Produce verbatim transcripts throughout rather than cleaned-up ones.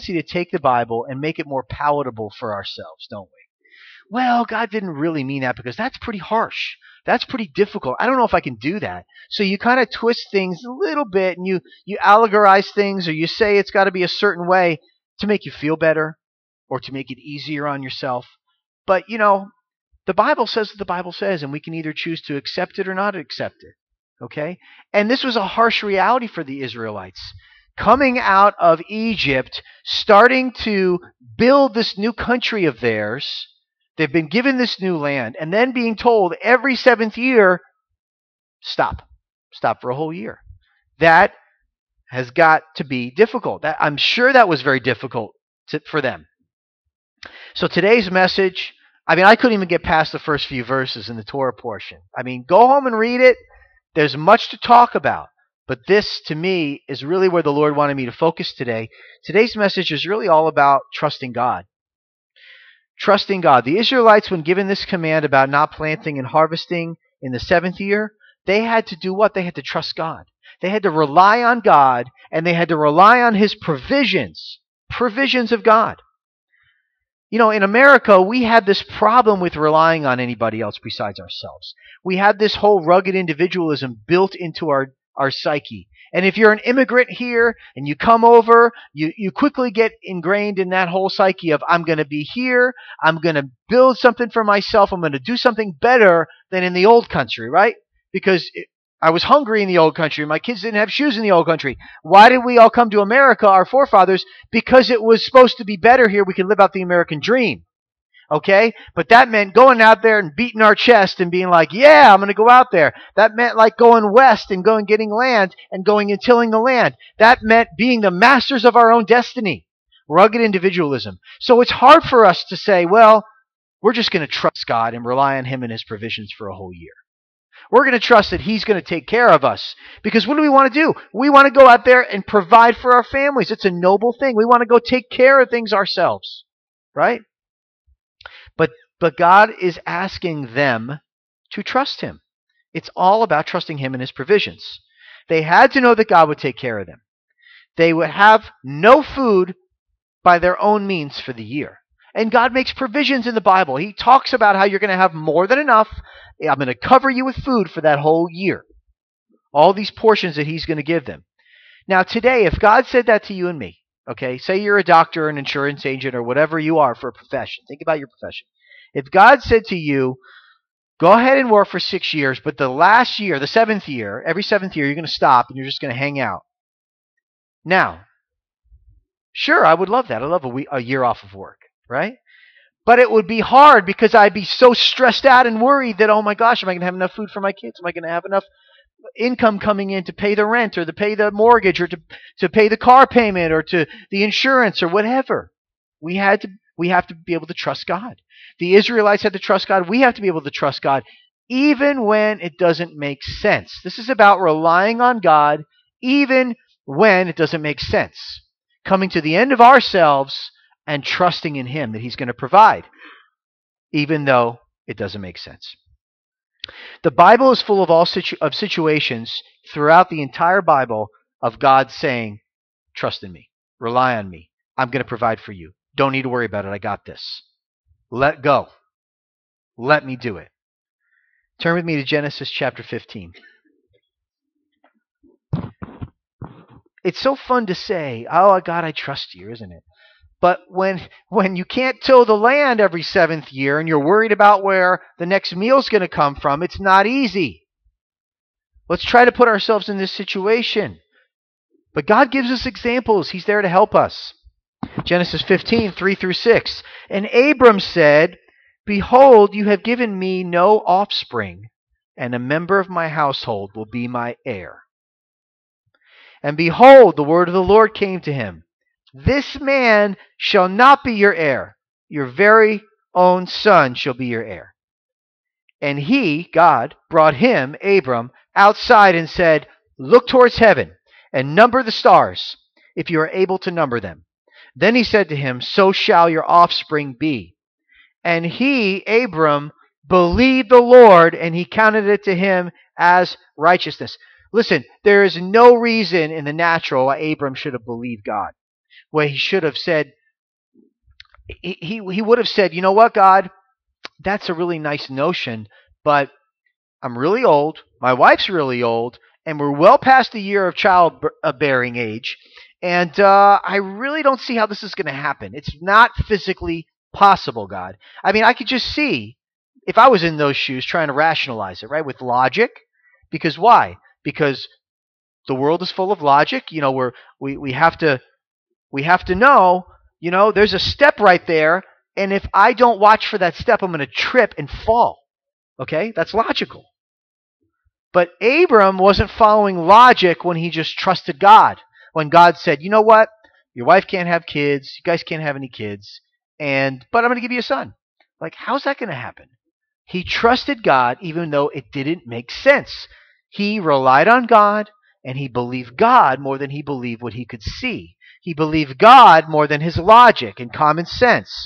to take the Bible and make it more palatable for ourselves, don't we? Well, God didn't really mean that because that's pretty harsh. That's pretty difficult. I don't know if I can do that. So you kind of twist things a little bit and you, you allegorize things, or you say it's got to be a certain way to make you feel better or to make it easier on yourself. But, you know, the Bible says what the Bible says, and we can either choose to accept it or not accept it. Okay? And this was a harsh reality for the Israelites. Coming out of Egypt, starting to build this new country of theirs. They've been given this new land, and then being told every seventh year, stop. Stop for a whole year. That has got to be difficult. That, I'm sure that was very difficult to, for them. So today's message, I mean, I couldn't even get past the first few verses in the Torah portion. I mean, go home and read it. There's much to talk about. But this, to me, is really where the Lord wanted me to focus today. Today's message is really all about trusting God. Trusting God. The Israelites, when given this command about not planting and harvesting in the seventh year, they had to do what? They had to trust God. They had to rely on God, and they had to rely on His provisions. Provisions of God. You know, in America, we have this problem with relying on anybody else besides ourselves. We have this whole rugged individualism built into our, our psyche. And if you're an immigrant here and you come over, you, you quickly get ingrained in that whole psyche of, I'm going to be here, I'm going to build something for myself, I'm going to do something better than in the old country, right? Because it, I was hungry in the old country. My kids didn't have shoes in the old country. Why did we all come to America, our forefathers? Because it was supposed to be better here. We could live out the American dream. Okay? But that meant going out there and beating our chest and being like, yeah, I'm going to go out there. That meant like going west and going getting land and going and tilling the land. That meant being the masters of our own destiny. Rugged individualism. So it's hard for us to say, well, we're just going to trust God and rely on Him and His provisions for a whole year. We're going to trust that He's going to take care of us. Because what do we want to do? We want to go out there and provide for our families. It's a noble thing. We want to go take care of things ourselves. Right? But, but God is asking them to trust Him. It's all about trusting Him and His provisions. They had to know that God would take care of them. They would have no food by their own means for the year. And God makes provisions in the Bible. He talks about how you're going to have more than enough. I'm going to cover you with food for that whole year. All these portions that He's going to give them. Now today, if God said that to you and me, okay, say you're a doctor, an insurance agent, or whatever you are for a profession. Think about your profession. If God said to you, go ahead and work for six years, but the last year, the seventh year, every seventh year, you're going to stop and you're just going to hang out. Now, sure, I would love that. I love a, week, a year off of work. Right? But it would be hard because I'd be so stressed out and worried that, oh my gosh, am I going to have enough food for my kids? Am I going to have enough income coming in to pay the rent or to pay the mortgage or to, to pay the car payment or to the insurance or whatever? We had to, we have to be able to trust God. The Israelites had to trust God. We have to be able to trust God even when it doesn't make sense. This is about relying on God even when it doesn't make sense. Coming to the end of ourselves and trusting in Him that He's going to provide, even though it doesn't make sense. The Bible is full of all situ- of situations throughout the entire Bible of God saying, trust in me, rely on me, I'm going to provide for you. Don't need to worry about it, I got this. Let go. Let me do it. Turn with me to Genesis chapter fifteen. It's so fun to say, oh God, I trust you, isn't it? But when when you can't till the land every seventh year and you're worried about where the next meal's going to come from, it's not easy. Let's try to put ourselves in this situation. But God gives us examples. He's there to help us. Genesis fifteen, three through six. And Abram said, behold, you have given me no offspring, and a member of my household will be my heir. And behold, the word of the Lord came to him. This man shall not be your heir. Your very own son shall be your heir. And he, God, brought him, Abram, outside and said, look towards heaven and number the stars, if you are able to number them. Then he said to him, so shall your offspring be. And he, Abram, believed the Lord, and he counted it to him as righteousness. Listen, there is no reason in the natural why Abram should have believed God. where he should have said, he, he, he would have said, you know what, God, that's a really nice notion, but I'm really old, my wife's really old, and we're well past the year of childbearing age, and uh, I really don't see how this is going to happen. It's not physically possible, God. I mean, I could just see, if I was in those shoes, trying to rationalize it, right, with logic. Because why? Because the world is full of logic. You know, we're, we we have to we have to know. You know, there's a step right there, and if I don't watch for that step, I'm going to trip and fall. Okay, that's logical. But Abram wasn't following logic when he just trusted God. When God said, you know what, your wife can't have kids, you guys can't have any kids, and but I'm going to give you a son. Like, how's that going to happen? He trusted God even though it didn't make sense. He relied on God, and he believed God more than he believed what he could see. He believed God more than his logic and common sense.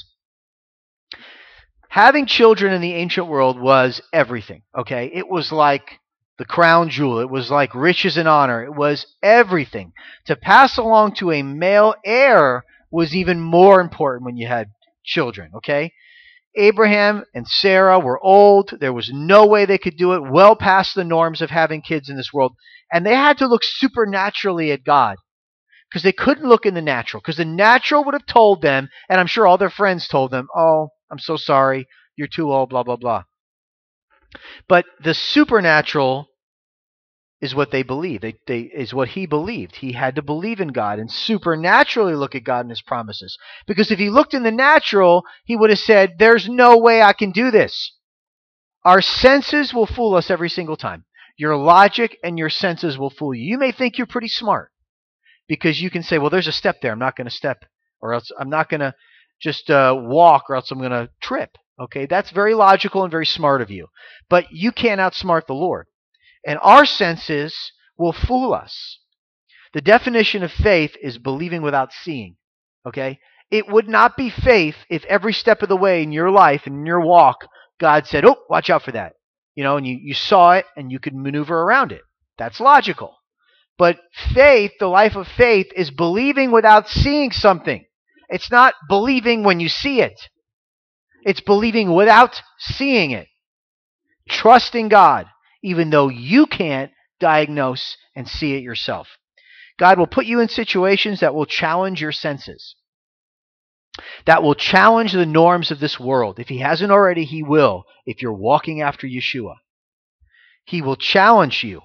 Having children in the ancient world was everything, okay? It was like the crown jewel. It was like riches and honor. It was everything. To pass along to a male heir was even more important when you had children, okay? Abraham and Sarah were old. There was no way they could do it, well past the norms of having kids in this world. And they had to look supernaturally at God because they couldn't look in the natural, because the natural would have told them, and I'm sure all their friends told them, oh, I'm so sorry, you're too old, blah, blah, blah. But the supernatural is what they believed. They, they, is what he believed. He had to believe in God and supernaturally look at God and his promises. Because if he looked in the natural, he would have said, there's no way I can do this. Our senses will fool us every single time. Your logic and your senses will fool you. You may think you're pretty smart because you can say, well, there's a step there. I'm not going to step, or else I'm not going to just uh, walk, or else I'm going to trip. Okay, that's very logical and very smart of you. But you can't outsmart the Lord. And our senses will fool us. The definition of faith is believing without seeing. Okay? It would not be faith if every step of the way in your life and in your walk, God said, oh, watch out for that. You know, and you, you saw it and you could maneuver around it. That's logical. But faith, the life of faith, is believing without seeing something. It's not believing when you see it. It's believing without seeing it. Trusting God, even though you can't diagnose and see it yourself. God will put you in situations that will challenge your senses, that will challenge the norms of this world. If he hasn't already, he will, if you're walking after Yeshua. He will challenge you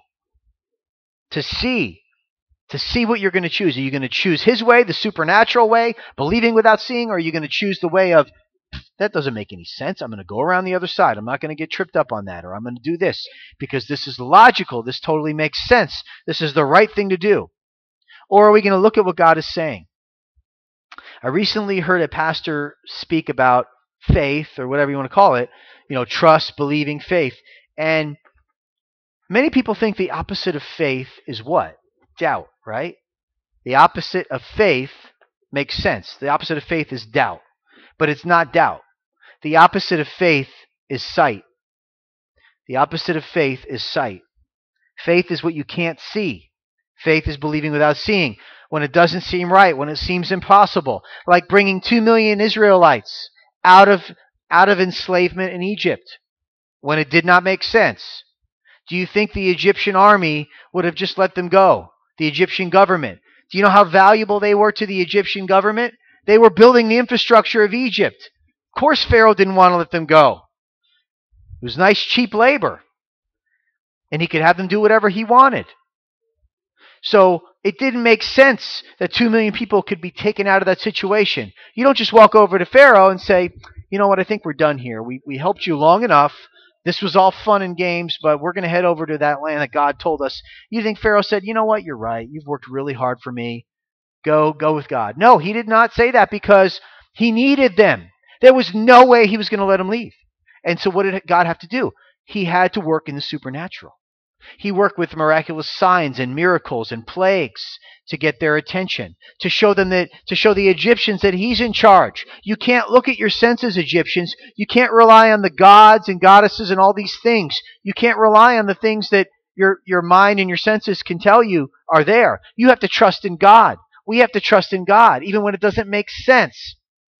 to see, to see what you're going to choose. Are you going to choose his way, the supernatural way, believing without seeing, or are you going to choose the way of, that doesn't make any sense, I'm going to go around the other side, I'm not going to get tripped up on that, or I'm going to do this because this is logical, this totally makes sense, this is the right thing to do? Or are we going to look at what God is saying? I recently heard a pastor speak about faith, or whatever you want to call it, you know, trust, believing, faith. And many people think the opposite of faith is what? Doubt, right? The opposite of faith makes sense. The opposite of faith is doubt. But it's not doubt. The opposite of faith is sight. The opposite of faith is sight. Faith is what you can't see. Faith is believing without seeing. When it doesn't seem right, when it seems impossible. Like bringing two million Israelites out of, out of enslavement in Egypt when it did not make sense. Do you think the Egyptian army would have just let them go? The Egyptian government. Do you know how valuable they were to the Egyptian government? They were building the infrastructure of Egypt. Of course Pharaoh didn't want to let them go. It was nice, cheap labor. And he could have them do whatever he wanted. So it didn't make sense that two million people could be taken out of that situation. You don't just walk over to Pharaoh and say, you know what, I think we're done here. We, we helped you long enough. This was all fun and games, but we're going to head over to that land that God told us. You think Pharaoh said, you know what, you're right. You've worked really hard for me. Go, go with God. No, he did not say that because he needed them. There was no way he was going to let them leave. And so what did God have to do? He had to work in the supernatural. He worked with miraculous signs and miracles and plagues to get their attention, to show them that, to show the Egyptians that he's in charge. You can't look at your senses, Egyptians. You can't rely on the gods and goddesses and all these things. You can't rely on the things that your, your mind and your senses can tell you are there. You have to trust in God. We have to trust in God, even when it doesn't make sense.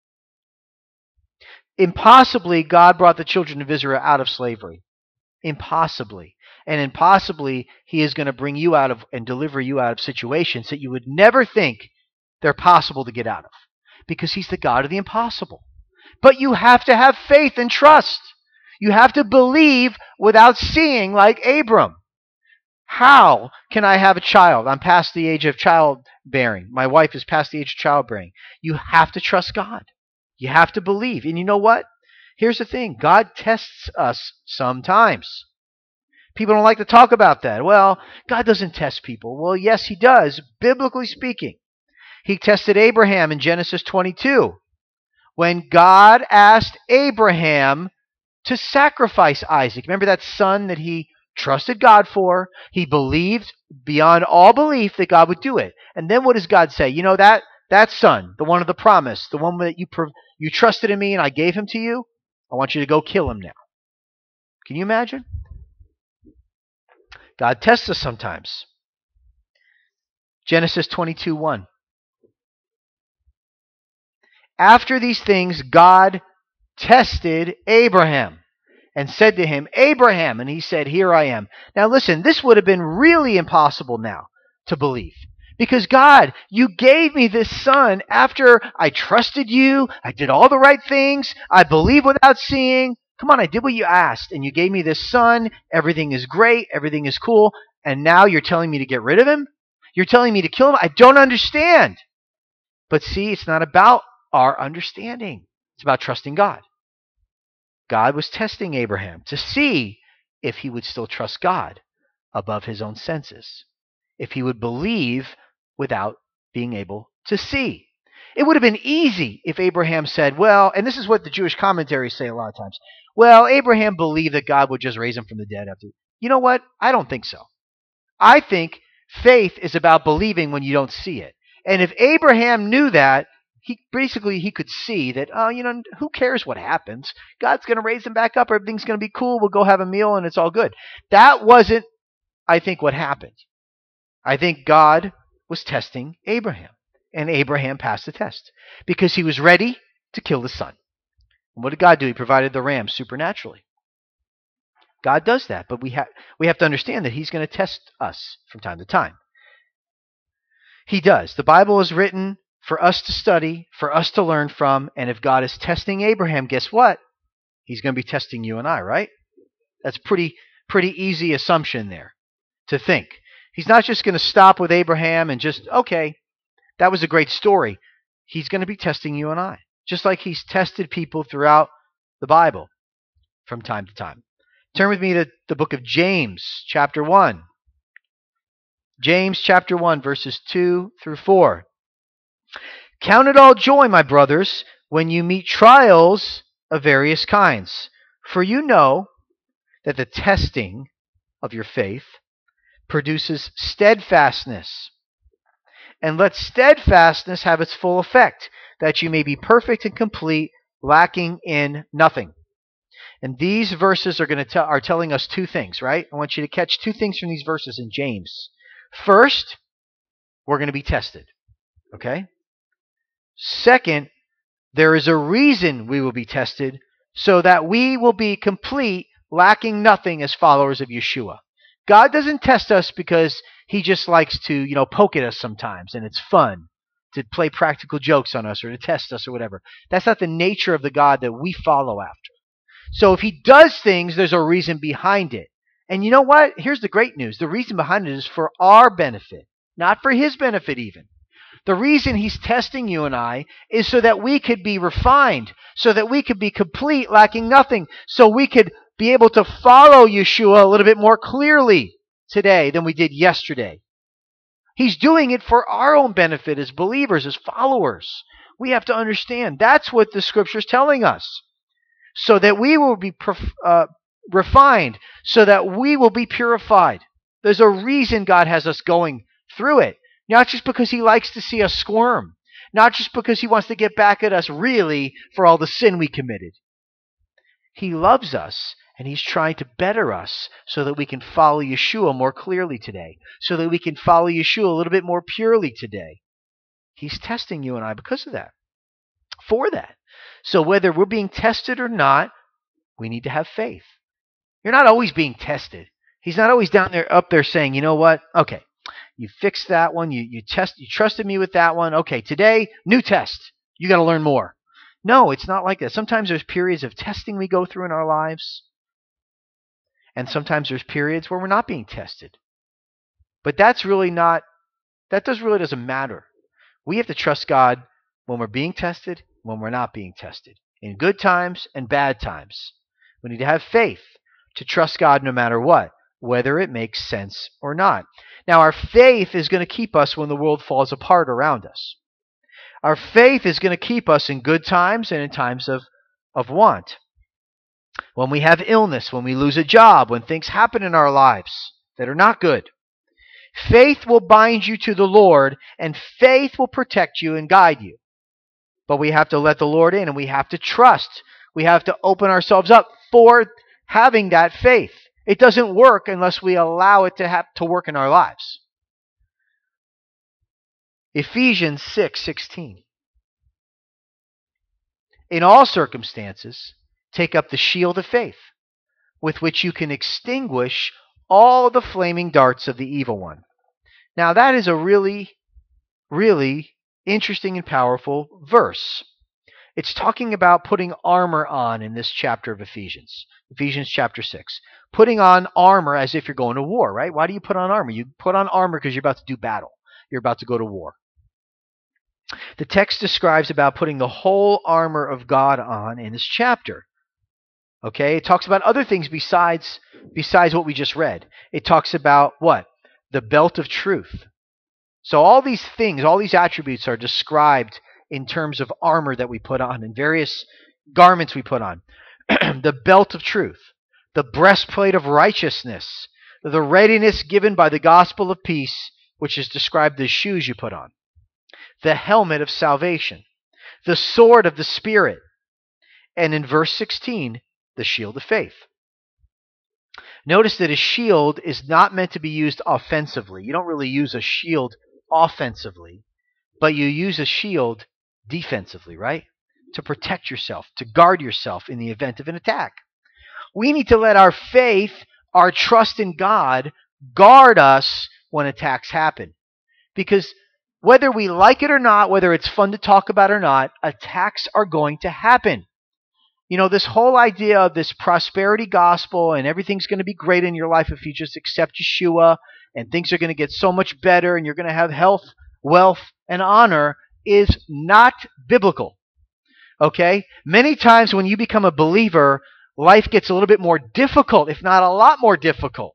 Impossibly, God brought the children of Israel out of slavery. Impossibly. And impossibly, He is going to bring you out of and deliver you out of situations that you would never think they're possible to get out of. Because He's the God of the impossible. But you have to have faith and trust. You have to believe without seeing, like Abram. How can I have a child? I'm past the age of childbearing. My wife is past the age of childbearing. You have to trust God. You have to believe. And you know what? Here's the thing. God tests us sometimes. People don't like to talk about that. Well, God doesn't test people. Well, yes, He does, biblically speaking. He tested Abraham in Genesis twenty-two. When God asked Abraham to sacrifice Isaac. Remember that son that he trusted God for? He believed beyond all belief that God would do it. And then what does God say? You know, that that son, the one of the promise, the one that you you trusted in me and I gave him to you, I want you to go kill him now. Can you imagine? God tests us sometimes. Genesis twenty-two one. After these things, God tested Abraham and said to him, Abraham, and he said, here I am. Now listen, this would have been really impossible now to believe. Because God, you gave me this son after I trusted you, I did all the right things, I believe without seeing. Come on, I did what you asked, and you gave me this son, everything is great, everything is cool, and now you're telling me to get rid of him? You're telling me to kill him? I don't understand. But see, it's not about our understanding. It's about trusting God. God was testing Abraham to see if he would still trust God above his own senses, if he would believe without being able to see. It would have been easy if Abraham said, well, and this is what the Jewish commentaries say a lot of times, well, Abraham believed that God would just raise him from the dead after. You know what? I don't think so. I think faith is about believing when you don't see it. And if Abraham knew that, he basically he could see that, oh, you know, who cares what happens? God's going to raise him back up. Everything's going to be cool. We'll go have a meal and it's all good. That wasn't, I think, what happened. I think God was testing Abraham. And Abraham passed the test because he was ready to kill his son. And what did God do? He provided the ram supernaturally. God does that, but we, ha- we have to understand that He's going to test us from time to time. He does. The Bible is written for us to study, for us to learn from, and if God is testing Abraham, guess what? He's going to be testing you and I, right? That's pretty pretty easy assumption there to think. He's not just going to stop with Abraham and just, okay, that was a great story. He's going to be testing you and I, just like He's tested people throughout the Bible from time to time. Turn with me to the book of James, chapter one. James, chapter one, verses two through four. Count it all joy, my brothers, when you meet trials of various kinds. For you know that the testing of your faith produces steadfastness. And let steadfastness have its full effect, that you may be perfect and complete, lacking in nothing. And these verses are going to tell are telling us two things, right? I want you to catch two things from these verses in James. First, we're going to be tested. Okay? Second, there is a reason we will be tested, so that we will be complete, lacking nothing as followers of Yeshua. God doesn't test us because He just likes to, you know, poke at us sometimes, and it's fun to play practical jokes on us or to test us or whatever. That's not the nature of the God that we follow after. So if He does things, there's a reason behind it. And you know what? Here's the great news. The reason behind it is for our benefit, not for His benefit even. The reason He's testing you and I is so that we could be refined, so that we could be complete, lacking nothing, so we could be able to follow Yeshua a little bit more clearly today than we did yesterday. He's doing it for our own benefit as believers, as followers. We have to understand that's what the Scripture's telling us, so that we will be uh, refined, so that we will be purified. There's a reason God has us going through it. Not just because He likes to see us squirm. Not just because He wants to get back at us really for all the sin we committed. He loves us, and He's trying to better us so that we can follow Yeshua more clearly today. So that we can follow Yeshua a little bit more purely today. He's testing you and I because of that, for that. So whether we're being tested or not, we need to have faith. You're not always being tested. He's not always down there, up there saying, you know what? Okay, you fixed that one. You you test. You trusted me with that one. Okay, today, new test. You got to learn more. No, it's not like that. Sometimes there's periods of testing we go through in our lives, and sometimes there's periods where we're not being tested. But that's really not. That does really doesn't matter. We have to trust God when we're being tested, when we're not being tested, in good times and bad times. We need to have faith to trust God no matter what, whether it makes sense or not. Now, our faith is going to keep us when the world falls apart around us. Our faith is going to keep us in good times and in times of, of want. When we have illness, when we lose a job, when things happen in our lives that are not good. Faith will bind you to the Lord, and faith will protect you and guide you. But we have to let the Lord in, and we have to trust. We have to open ourselves up for having that faith. It doesn't work unless we allow it to have to work in our lives. Ephesians six sixteen. In all circumstances, take up the shield of faith, with which you can extinguish all the flaming darts of the evil one. Now that is a really, really interesting and powerful verse. It's talking about putting armor on in this chapter of Ephesians. Ephesians chapter six. Putting on armor as if you're going to war, right? Why do you put on armor? You put on armor because you're about to do battle. You're about to go to war. The text describes about putting the whole armor of God on in this chapter. Okay, it talks about other things besides besides what we just read. It talks about what? The belt of truth. So all these things, all these attributes are described in terms of armor that we put on and various garments we put on. The belt of truth, the breastplate of righteousness, the readiness given by the gospel of peace, which is described as shoes you put on, the helmet of salvation, the sword of the Spirit, and in verse sixteen, the shield of faith. Notice that a shield is not meant to be used offensively. You don't really use a shield offensively, but you use a shield defensively, right? To protect yourself, to guard yourself in the event of an attack. We need to let our faith, our trust in God, guard us when attacks happen. Because whether we like it or not, whether it's fun to talk about or not, attacks are going to happen. You know, this whole idea of this prosperity gospel and everything's going to be great in your life if you just accept Yeshua and things are going to get so much better and you're going to have health, wealth, and honor is not biblical. Okay? Many times when you become a believer, life gets a little bit more difficult, if not a lot more difficult.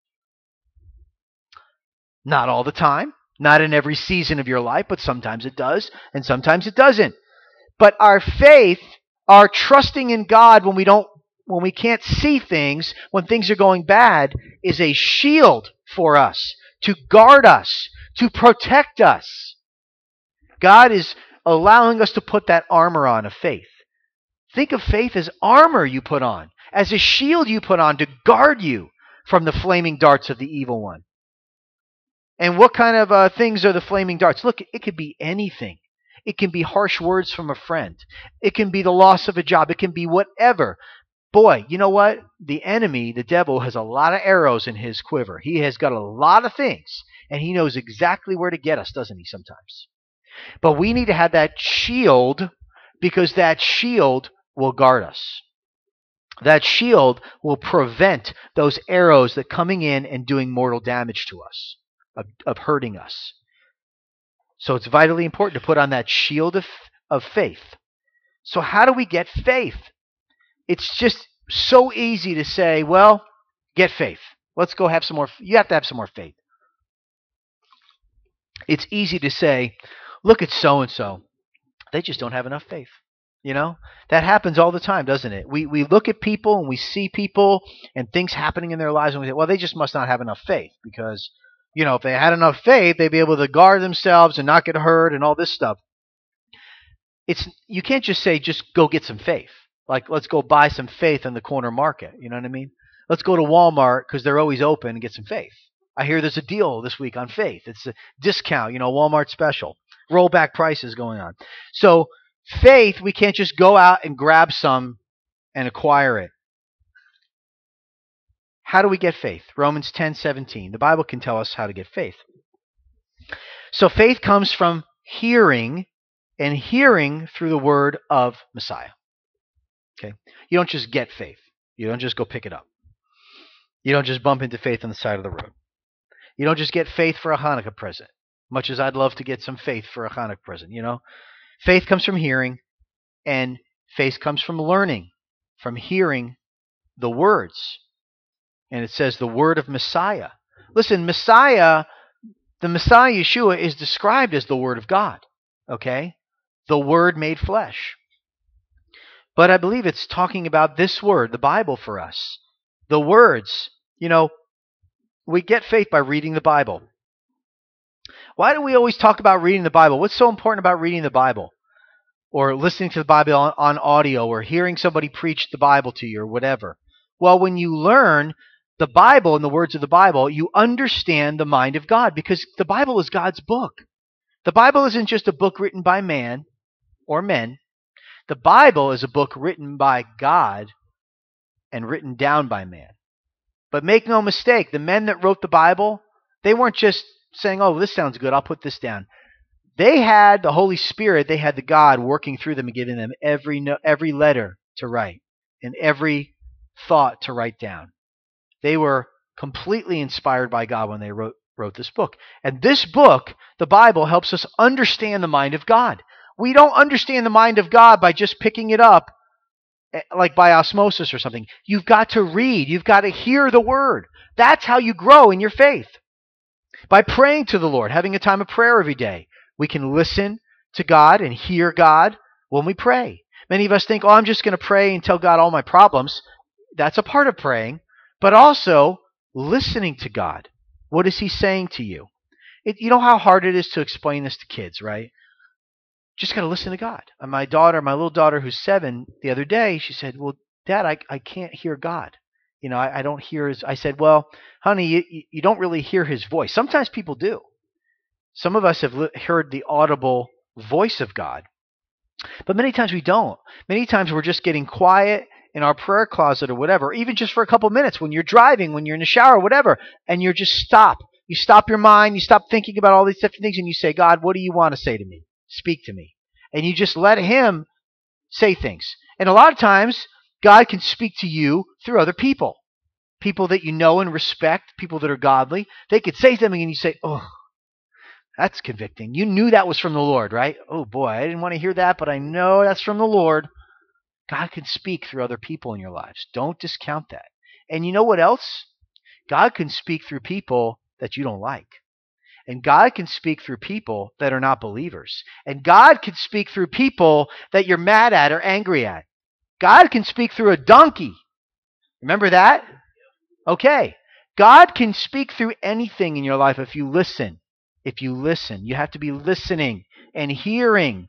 Not all the time, not in every season of your life, but sometimes it does, and sometimes it doesn't. But our faith, our trusting in God when we don't, when we can't see things, when things are going bad, is a shield for us, to guard us, to protect us. God is allowing us to put that armor on of faith. Think of faith as armor you put on, as a shield you put on to guard you from the flaming darts of the evil one. And what kind of uh, things are the flaming darts? Look, it could be anything. It can be harsh words from a friend. It can be the loss of a job. It can be whatever. Boy, you know what? The enemy, the devil, has a lot of arrows in his quiver. He has got a lot of things, and he knows exactly where to get us, doesn't he, sometimes? But we need to have that shield, because that shield will guard us. That shield will prevent those arrows that coming in and doing mortal damage to us, of, of hurting us. So it's vitally important to put on that shield of, of faith. So how do we get faith? It's just so easy to say, well, get faith. Let's go have some more. You have to have some more faith. It's easy to say, look at so-and-so. They just don't have enough faith. You know, that happens all the time, doesn't it? We we look at people and we see people and things happening in their lives and we say, well, they just must not have enough faith because, you know, if they had enough faith, they'd be able to guard themselves and not get hurt and all this stuff. It's you can't just say, just go get some faith. Like, let's go buy some faith in the corner market. You know what I mean? Let's go to Walmart because they're always open and get some faith. I hear there's a deal this week on faith. It's a discount, you know, Walmart special. rollback prices going on. So faith, we can't just go out and grab some and acquire it. How do we get faith? Romans ten seventeen. The Bible can tell us how to get faith. So faith comes from hearing, and hearing through the word of Messiah. Okay? You don't just get faith. You don't just go pick it up. You don't just bump into faith on the side of the road. You don't just get faith for a Hanukkah present, much as I'd love to get some faith for a Hanukkah present, you know? Faith comes from hearing, and faith comes from learning, from hearing the words. And it says the word of Messiah. Listen, Messiah, the Messiah Yeshua is described as the word of God, okay? The word made flesh. But I believe it's talking about this word, the Bible for us. The words, you know, we get faith by reading the Bible. Why do we always talk about reading the Bible? What's so important about reading the Bible? Or listening to the Bible on, on audio, or hearing somebody preach the Bible to you, or whatever? Well, when you learn the Bible and the words of the Bible, you understand the mind of God, because the Bible is God's book. The Bible isn't just a book written by man or men. The Bible is a book written by God and written down by man. But make no mistake, the men that wrote the Bible, they weren't just saying, oh, this sounds good, I'll put this down. They had the Holy Spirit, they had the God working through them and giving them every no, every letter to write and every thought to write down. They were completely inspired by God when they wrote, wrote this book. And this book, the Bible, helps us understand the mind of God. We don't understand the mind of God by just picking it up like by osmosis or something. You've got to read. You've got to hear the word. That's how you grow in your faith. By praying to the Lord, having a time of prayer every day. We can listen to God and hear God when we pray. Many of us think, oh, I'm just going to pray and tell God all my problems. That's a part of praying. But also listening to God. What is he saying to you? It, you know how hard it is to explain this to kids, right? Just got to listen to God. And my daughter, my little daughter who's seven, the other day, she said, well, Dad, I, I can't hear God. You know, I, I don't hear his... I said, well, honey, you, you don't really hear his voice. Sometimes people do. Some of us have li- heard the audible voice of God. But many times we don't. Many times we're just getting quiet in our prayer closet or whatever, even just for a couple minutes when you're driving, when you're in the shower, whatever, and you're just stop. You stop your mind, you stop thinking about all these different things, and you say, God, what do you want to say to me? Speak to me. And you just let him say things. And a lot of times, God can speak to you through other people. People that you know and respect, people that are godly. They could say something and you say, oh, that's convicting. You knew that was from the Lord, right? Oh boy, I didn't want to hear that, but I know that's from the Lord. God can speak through other people in your lives. Don't discount that. And you know what else? God can speak through people that you don't like. And God can speak through people that are not believers. And God can speak through people that you're mad at or angry at. God can speak through a donkey. Remember that? Okay. God can speak through anything in your life if you listen. If you listen. You have to be listening and hearing.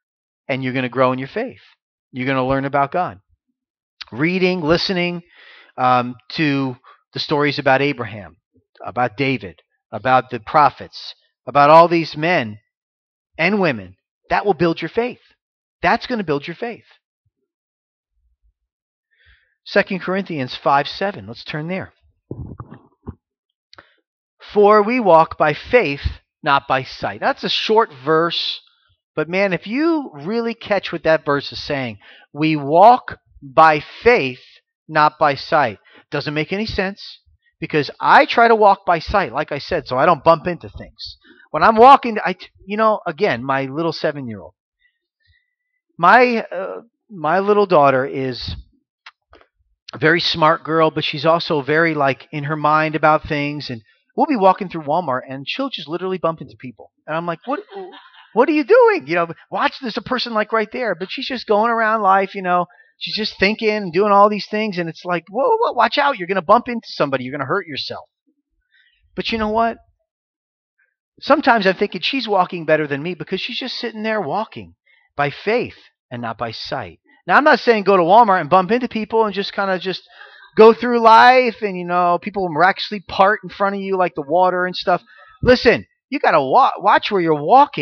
And you're going to grow in your faith. You're going to learn about God. Reading, listening um, to the stories about Abraham, about David, about the prophets, about all these men and women, that will build your faith. That's going to build your faith. Second Corinthians five seven. Let's turn there. For we walk by faith, not by sight. That's a short verse, but man, if you really catch what that verse is saying, we walk by faith, not by sight. Doesn't make any sense. Because I try to walk by sight, like I said, so I don't bump into things. When I'm walking, I, you know, again, my little seven-year-old. My uh, my little daughter is a very smart girl, but she's also very, like, in her mind about things. And we'll be walking through Walmart, and she'll just literally bump into people. And I'm like, what what are you doing? You know, watch, there's a person, like, right there. But she's just going around life, you know. She's just thinking and doing all these things, and it's like, whoa, whoa, watch out. You're going to bump into somebody. You're going to hurt yourself. But you know what? Sometimes I'm thinking she's walking better than me because she's just sitting there walking by faith and not by sight. Now, I'm not saying go to Walmart and bump into people and just kind of just go through life and, you know, people will miraculously part in front of you like the water and stuff. Listen, you got to wa- watch where you're walking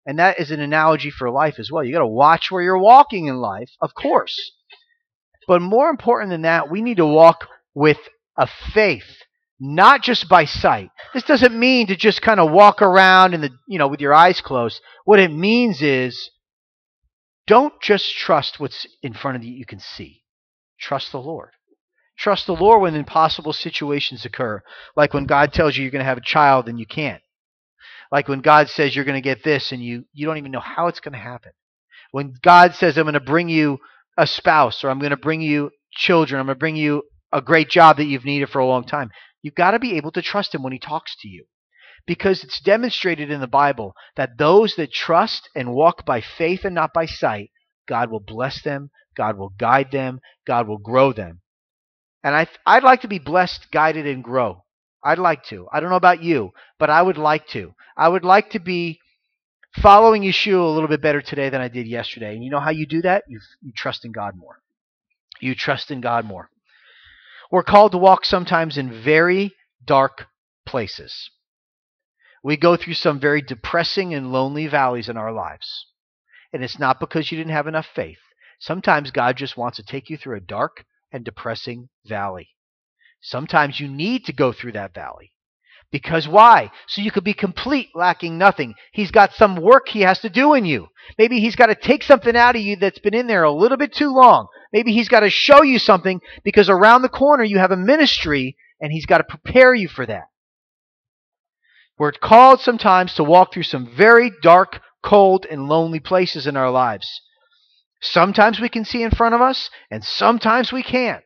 And that is an analogy for life as well. You got to watch where you're walking in life, of course. But more important than that, we need to walk with a faith, not just by sight. This doesn't mean to just kind of walk around in the, you know, with your eyes closed. What it means is don't just trust what's in front of you you can see. Trust the Lord. Trust the Lord when impossible situations occur, like when God tells you you're going to have a child and you can't. Like when God says you're going to get this and you, you don't even know how it's going to happen. When God says I'm going to bring you a spouse, or I'm going to bring you children, I'm going to bring you a great job that you've needed for a long time, you've got to be able to trust him when he talks to you. Because it's demonstrated in the Bible that those that trust and walk by faith and not by sight, God will bless them, God will guide them, God will grow them. And I, I'd like to be blessed, guided, and grow. I'd like to. I don't know about you, but I would like to. I would like to be following Yeshua a little bit better today than I did yesterday. And you know how you do that? You, you trust in God more. You trust in God more. We're called to walk sometimes in very dark places. We go through some very depressing and lonely valleys in our lives. And it's not because you didn't have enough faith. Sometimes God just wants to take you through a dark and depressing valley. Sometimes you need to go through that valley. Because why? So you could be complete, lacking nothing. He's got some work he has to do in you. Maybe he's got to take something out of you that's been in there a little bit too long. Maybe he's got to show you something because around the corner you have a ministry and he's got to prepare you for that. We're called sometimes to walk through some very dark, cold, and lonely places in our lives. Sometimes we can see in front of us, and sometimes we can't.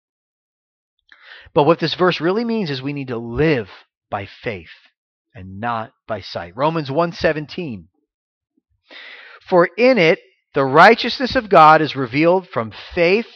But what this verse really means is we need to live by faith and not by sight. Romans one seventeen. For in it the righteousness of God is revealed from faith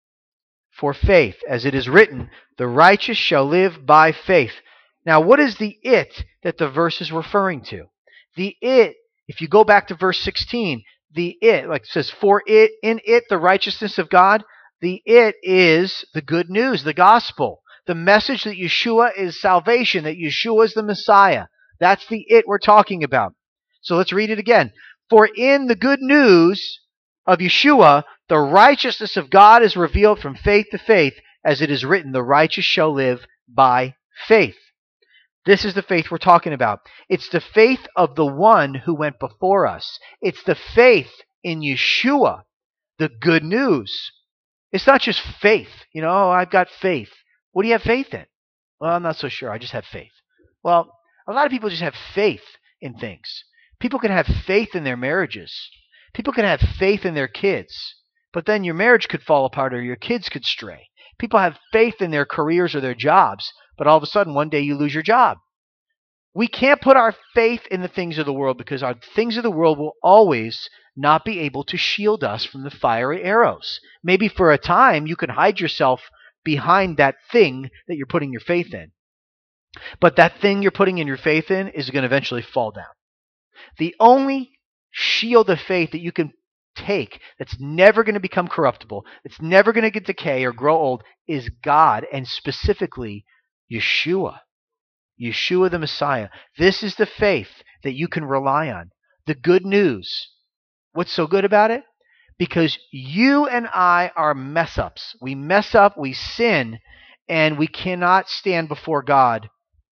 for faith, as it is written, the righteous shall live by faith. Now, what is the it that the verse is referring to? The it, if you go back to verse sixteen, the it, like it says, for it, in it, the righteousness of God, the it is the good news, the gospel, the message that Yeshua is salvation, that Yeshua is the Messiah. That's the it we're talking about. So let's read it again. For in the good news of Yeshua, the righteousness of God is revealed from faith to faith, as it is written, the righteous shall live by faith. This is the faith we're talking about. It's the faith of the one who went before us. It's the faith in Yeshua, the good news. It's not just faith. You know, oh, I've got faith. What do you have faith in? Well, I'm not so sure. I just have faith. Well, a lot of people just have faith in things. People can have faith in their marriages. People can have faith in their kids. But then your marriage could fall apart or your kids could stray. People have faith in their careers or their jobs, but all of a sudden one day you lose your job. We can't put our faith in the things of the world because our things of the world will always not be able to shield us from the fiery arrows. Maybe for a time you can hide yourself behind that thing that you're putting your faith in. But that thing you're putting in your faith in is going to eventually fall down. The only shield of faith that you can take that's never going to become corruptible, that's never going to get decay or grow old, is God, and specifically Yeshua. Yeshua the Messiah. This is the faith that you can rely on. The good news. What's so good about it? Because you and I are mess-ups. We mess up, we sin, and we cannot stand before God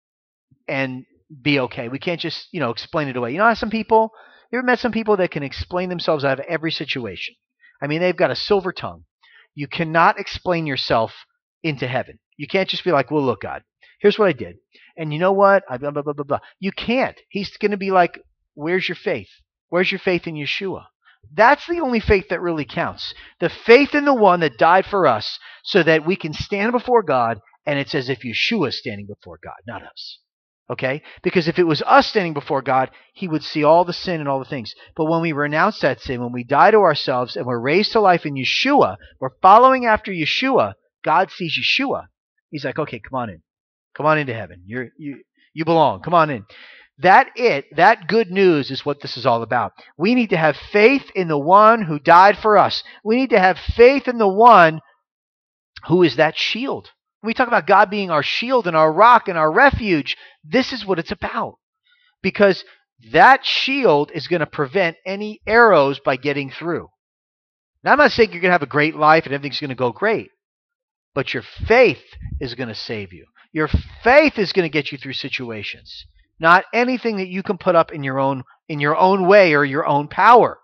and be okay. We can't just, you know, explain it away. You know how some people, you ever met some people that can explain themselves out of every situation? I mean, they've got a silver tongue. You cannot explain yourself into heaven. You can't just be like, well, look, God, here's what I did. And you know what? I blah, blah, blah, blah, blah. You can't. He's going to be like, where's your faith? Where's your faith in Yeshua? That's the only faith that really counts. The faith in the one that died for us so that we can stand before God, and it's as if Yeshua is standing before God, not us. Okay? Because if it was us standing before God, he would see all the sin and all the things. But when we renounce that sin, when we die to ourselves and we're raised to life in Yeshua, we're following after Yeshua, God sees Yeshua. He's like, okay, come on in. Come on into heaven. You're, you you belong. Come on in. That it, that good news is what this is all about. We need to have faith in the one who died for us. We need to have faith in the one who is that shield. When we talk about God being our shield and our rock and our refuge, this is what it's about. Because that shield is going to prevent any arrows by getting through. Now, I'm not saying you're going to have a great life and everything's going to go great, but your faith is going to save you. Your faith is going to get you through situations, not anything that you can put up in your own in your own way or your own power.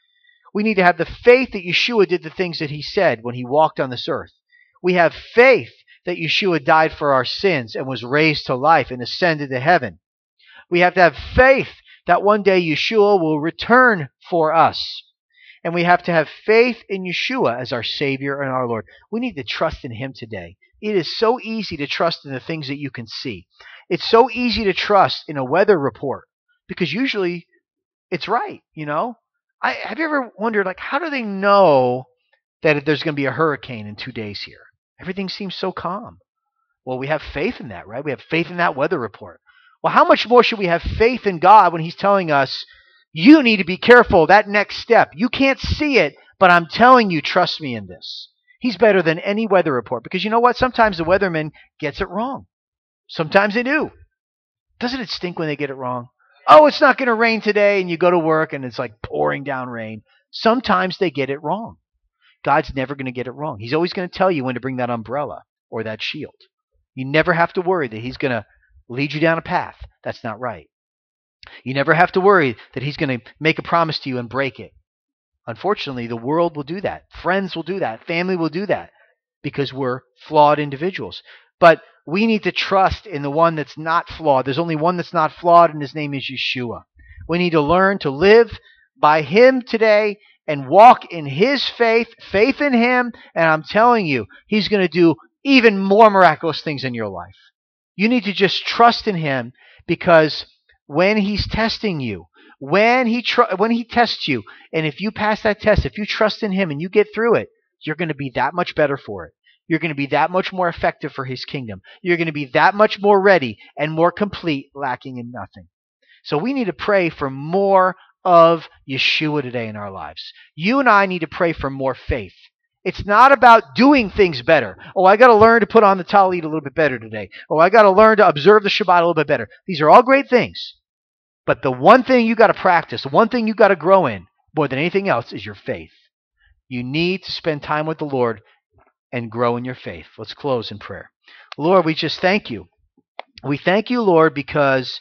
We need to have the faith that Yeshua did the things that he said when he walked on this earth. We have faith that Yeshua died for our sins and was raised to life and ascended to heaven. We have to have faith that one day Yeshua will return for us. And we have to have faith in Yeshua as our Savior and our Lord. We need to trust in him today. It is so easy to trust in the things that you can see. It's so easy to trust in a weather report because usually it's right, you know? I, have you ever wondered, like, how do they know that there's going to be a hurricane in two days here? Everything seems so calm. Well, we have faith in that, right? We have faith in that weather report. Well, how much more should we have faith in God when he's telling us, you need to be careful, that next step. You can't see it, but I'm telling you, trust me in this. He's better than any weather report because you know what? Sometimes the weatherman gets it wrong. Sometimes they do. Doesn't it stink when they get it wrong? Oh, it's not going to rain today, and you go to work and it's like pouring down rain. Sometimes they get it wrong. God's never going to get it wrong. He's always going to tell you when to bring that umbrella or that shield. You never have to worry that he's going to lead you down a path that's not right. You never have to worry that he's going to make a promise to you and break it. Unfortunately, the world will do that. Friends will do that. Family will do that because we're flawed individuals. But we need to trust in the one that's not flawed. There's only one that's not flawed, and his name is Yeshua. We need to learn to live by him today and walk in his faith, faith in him, and I'm telling you, he's going to do even more miraculous things in your life. You need to just trust in him because when he's testing you, when he tr- when he tests you, and if you pass that test, if you trust in him and you get through it, you're going to be that much better for it. You're going to be that much more effective for his kingdom. You're going to be that much more ready and more complete, lacking in nothing. So we need to pray for more of Yeshua today in our lives. You and I need to pray for more faith. It's not about doing things better. Oh, I got to learn to put on the talit a little bit better today. Oh, I got to learn to observe the Shabbat a little bit better. These are all great things. But the one thing you got to practice, the one thing you got to grow in more than anything else is your faith. You need to spend time with the Lord and grow in your faith. Let's close in prayer. Lord, we just thank you. We thank you, Lord, because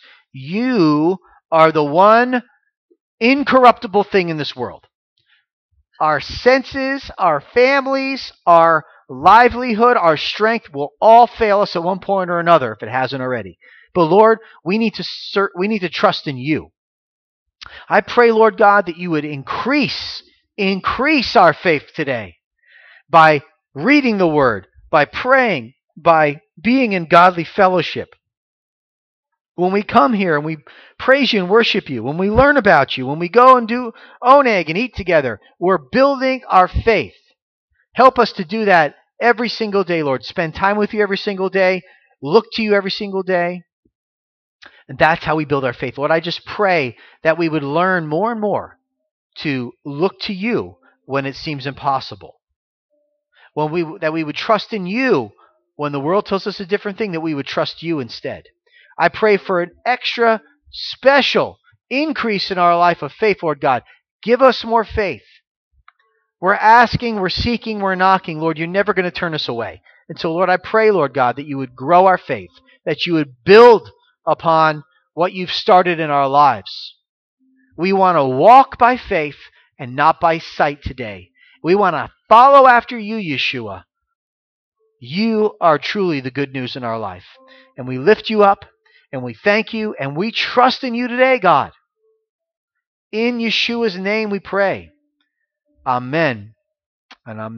you are the one incorruptible thing in this world. Our senses, our families, our livelihood, our strength will all fail us at one point or another if it hasn't already. But Lord, we need to cert- we need to trust in you. I pray, Lord God, that you would increase, increase our faith today by reading the word, by praying, by being in godly fellowship. When we come here and we praise you and worship you, when we learn about you, when we go and do oneg and eat together, we're building our faith. Help us to do that every single day, Lord. Spend time with you every single day. Look to you every single day. And that's how we build our faith. Lord, I just pray that we would learn more and more to look to you when it seems impossible. When we, that we would trust in you when the world tells us a different thing, that we would trust you instead. I pray for an extra special increase in our life of faith, Lord God. Give us more faith. We're asking, we're seeking, we're knocking. Lord, you're never going to turn us away. And so, Lord, I pray, Lord God, that you would grow our faith, that you would build upon what you've started in our lives. We want to walk by faith and not by sight today. We want to follow after you, Yeshua. You are truly the good news in our life. And we lift you up, and we thank you, and we trust in you today, God. In Yeshua's name we pray. Amen and amen.